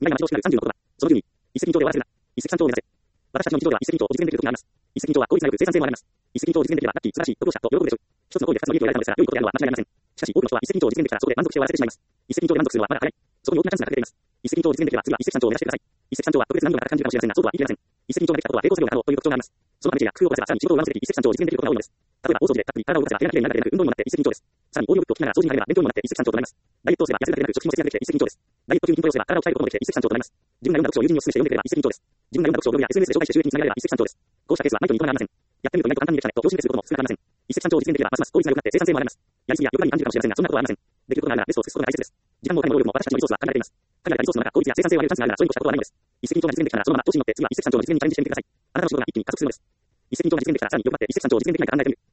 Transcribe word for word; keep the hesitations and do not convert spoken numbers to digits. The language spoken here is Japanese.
未来が待ち遠しくなるさんじゅうのことは、その順に、一石二鳥で終わらせるな。一石三鳥を目指せ。私たちの日常では一石二鳥を実現できる時があります。一石二鳥は効率が良く生産性もあります。一石二鳥を実現できればラッキー、素晴らしい、よろしと喜ぶでしょう。一つの行為で二つの利益を得られたのですら、良いことであるのは間違いありません。しかし、多くの人は一石二鳥を実現できたらそこで満足して終わらせてしまいます。一石二鳥で満足するのはまだ早い。そこに大きなチャンスが隠れています。一石二鳥を実現できれば次は一石三鳥を目指してください。一石三鳥は特別難易度が高く感じるかもしれませんが、そうとは言い切れません。一石二鳥ができたことは抵抗作業が可能という特徴があります。そのためには工夫をこなせばさらに仕事を上乗せでき、一石三鳥を実現できることが多いのです。例えば、大掃除でたっぷり体を動かせば手が綺麗になるだけでなく、運動にもなって一石二鳥です。さらに、オーディオブックを聞きながら掃除になれば勉強にもなって一石三鳥となります。ダイエットをすれば痩せるだけでなく、食費も節約できて一石二鳥です。ダイエット中に筋トレをすれば体を鍛えることもできて一石三鳥となります。自分が読んだ読書を友人にお勧めして読んでくれれば一石二鳥です。自分が読んだ読書をブログや エスエヌエス で紹介して収益につなげられば一石三鳥です。こうしたケースはないということがありません。やってみると意外と簡単にできたねと標準化することも少なくありません。一石三鳥を実現できればますます効率が良くなって生産性も上がります。やりすぎや欲張りに感じるかもしれませんが、そんなことはありません。できることがあるならベストを尽くすことが大切です。時間もお金も労力も私たちのリソースは限られています。限られたリソースの中、効率や生産性を上げるチャンスがあるならそれに越したことはないのです。一石二鳥が実現できたらそのまま調子に乗って次は一石三鳥の実現にチャレンジしてみてください。あなたの仕事が一気に加速するのです。一石二鳥が実現できたらさらに良くなって一石三鳥を実現できないか考えてみる。